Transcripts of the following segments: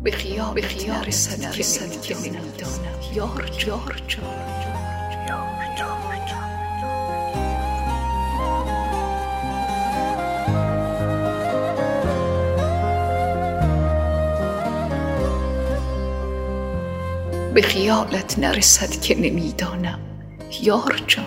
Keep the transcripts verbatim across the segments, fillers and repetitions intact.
به خیال به خیال رسد که نمیدانم یار جار جار به خیالت نرسد که نمیدانم یار جان،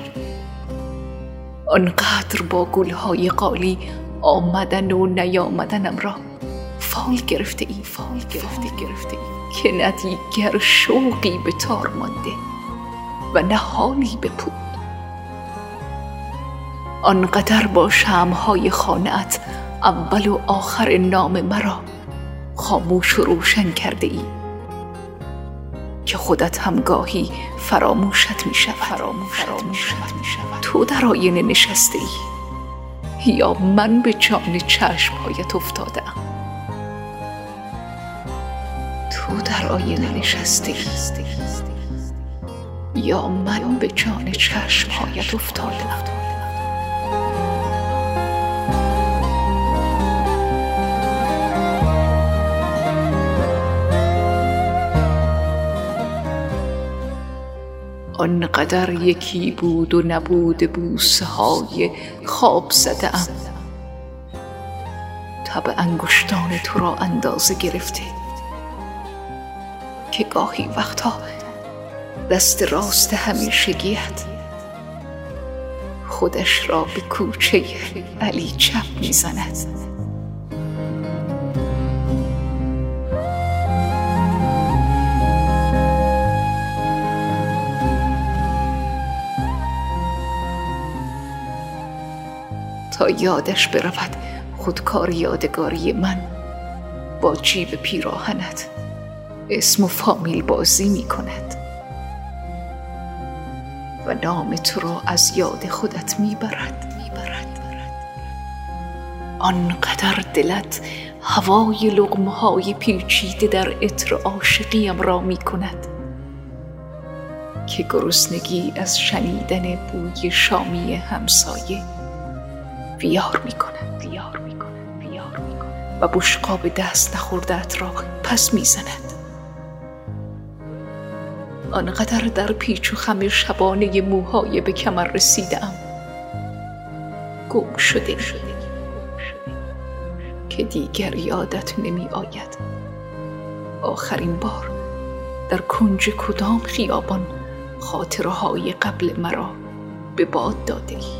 آنقدر با گلهای قالی آمدن و نیامدنم را فال گرفته ای فال گرفته گرفته ای که نه دیگر شوقی به تار مانده و نه حالی به پود. آنقدر با شمع‌های خانه‌ات اول و آخر نام مرا خاموش و روشن کرده ای که خودت هم گاهی فراموشت می شود فراموشت می شود. تو در آینه نشسته ای یا من به جان چشم‌هایت افتاده ام؟ تو در آینه نشسته ای یا من به جان چشم‌هایت افتاده ام؟ آنقدر یکی بود و نبود بوسه های خواب زده ام تب انگشتان تو را اندازه گرفته که گاهی وقتا دست راست همیشگیت خودش را به کوچه علی چپ میزند. تا یادش برود خودکار یادگاری من با جیب پیراهنت اسم و فامیل بازی می کند و نام تو را از یاد خودت می برد می برد. آنقدر دلت هوای لقمه های پیچیده در عطر عاشقیم را می کند که گرسنگی از شنیدن بوی شامی همسایه بیار می کند بیار می کند بیار می کند و بشقاب دست نخورده‌ات را پس می زند. آنقدر در پیچ و خم شبانه موهای به کمر رسیده ام گم شده شده که دیگر یادت نمی آید آخرین بار در کنج کدام خیابان خاطرهای قبل مرا به باد داده ای.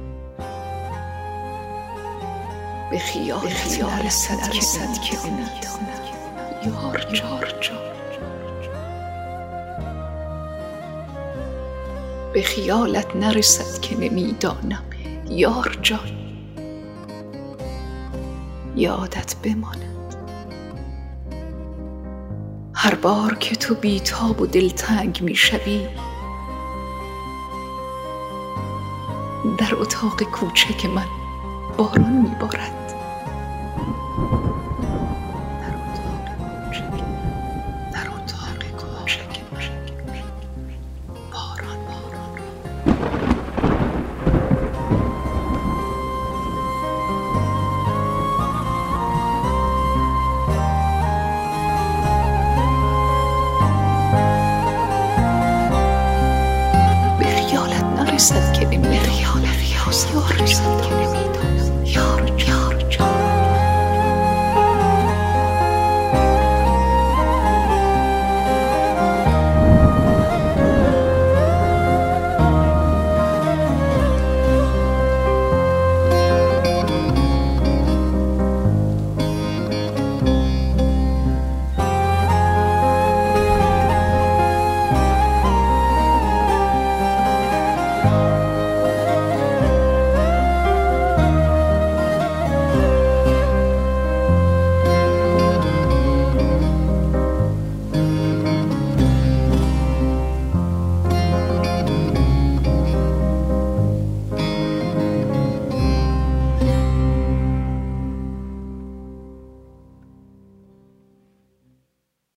به خیال خیال رسد که نمیدانم یار جار جار به خیالت نرسد که نمیدانم یار جان، یادت بماند هر بار که تو بیتاب و دلتنگ میشوی در اتاق کوچک من باران میبارد. رسد که نمیدانم یار رسد که نمیدانم یار یار